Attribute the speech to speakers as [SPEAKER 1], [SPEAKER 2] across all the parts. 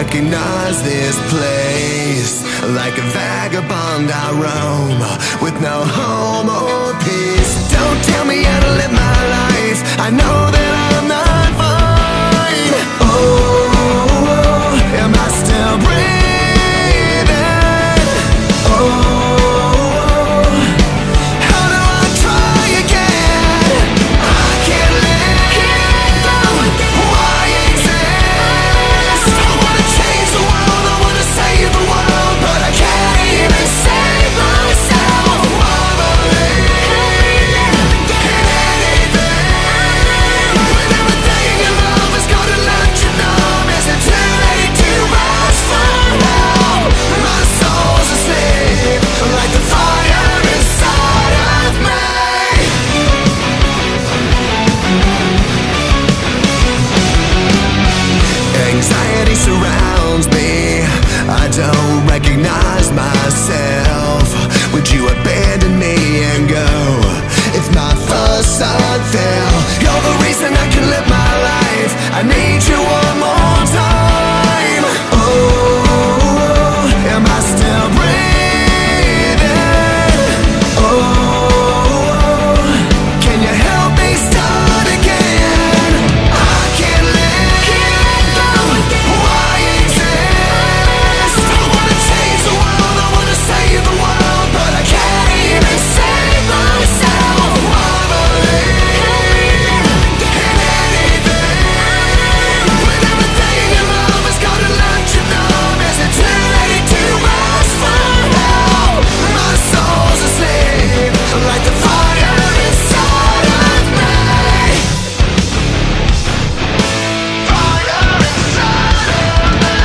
[SPEAKER 1] recognize this place. Like a vagabond I roam, with no home or peace. Don't tell me how to live my life, I know that I'm not fine. Oh, am I still breathing? Oh, how do I try again? I can't live, why exist? I wanna change the world, I wanna save the world, but I can't even save myself. I believe in anything, when everything in love is gonna let you know. Is it too late to ask for help? My soul's asleep, like the fire inside of me. Anxiety surrounds me, I don't recognize myself. Would you abandon me and go if my facade fell? You're the reason I can live my life, I need you one more time. Oh, am I still breathing? Oh, can you help me start again? I can't live, why exist? I wanna change the world, I wanna save the world, but I can't even save myself. I believe in anything, when everything in love is gonna let you know. Is it too late to ask for help? My soul's asleep, like the fire inside of me. Fire inside of me.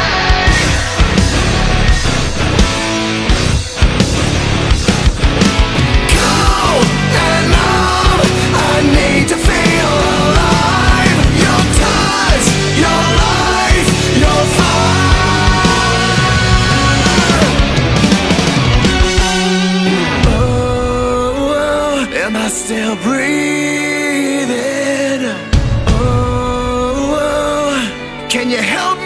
[SPEAKER 1] Cold and numb, I need to feel alive. Your touch, your life, your fire. Oh, am I still breathing? Oh, can you help